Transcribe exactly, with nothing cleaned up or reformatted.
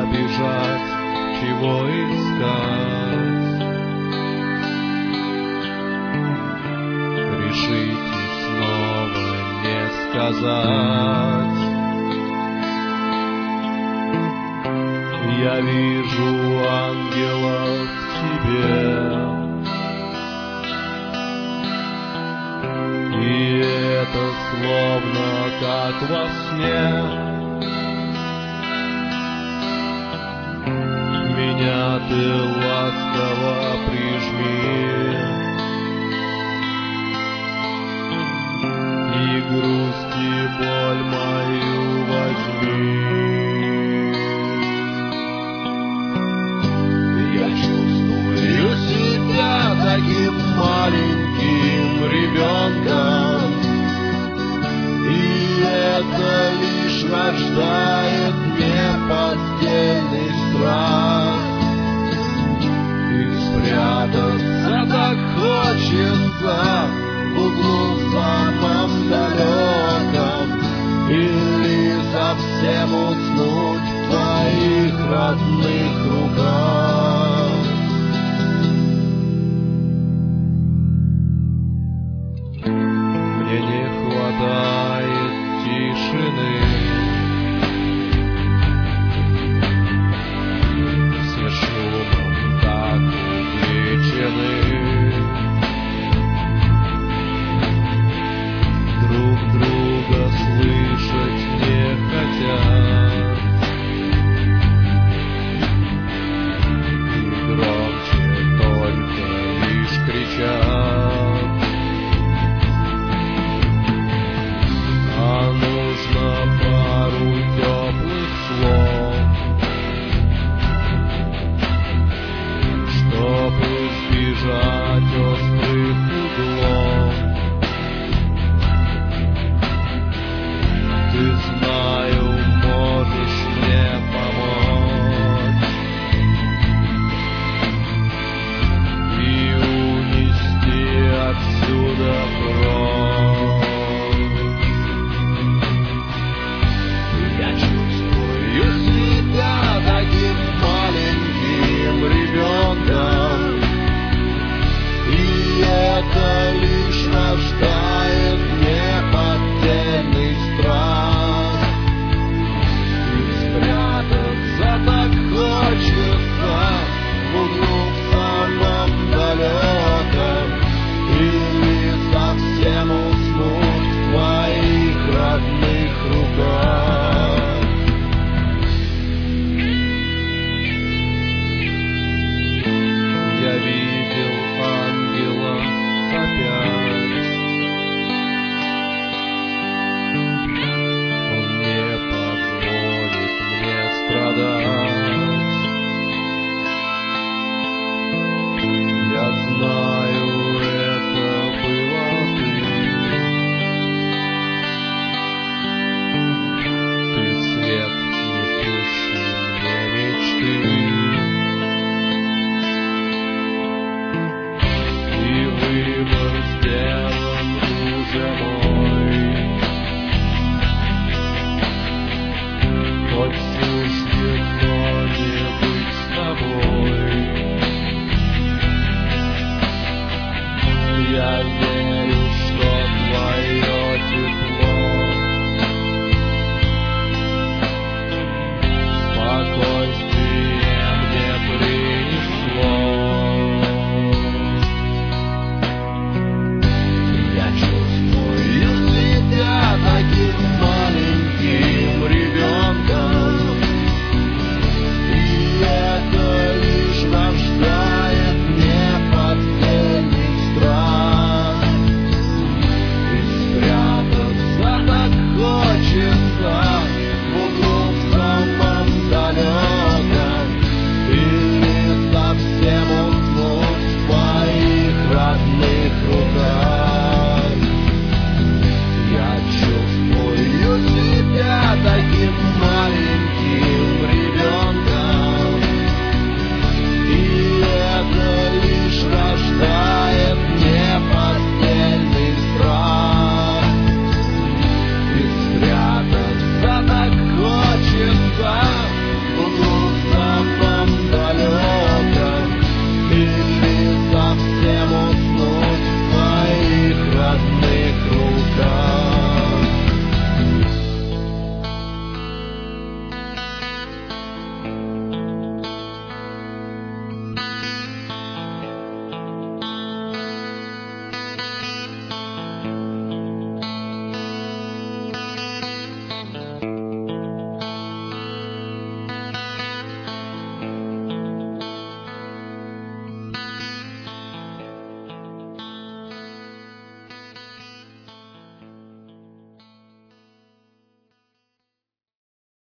бежать, чего искать. Решите снова не сказать. Я вижу ангелов в тебе, и это словно как во сне. Меня ты ласково прижми и грусть и боль мою возьми. Я чувствую себя таким маленьким ребенком, и это лишь рождает неподдельный страх. И спрятаться так хочется в углу самом далеком, или совсем уснуть в твоих родных руках. Мне не хватает тишины, все шумом так увлечены, друг друга слышать не хотят, и громче только лишь кричат. А нужно пару теплых слов, чтобы избежать острых углов. Ты, знаю,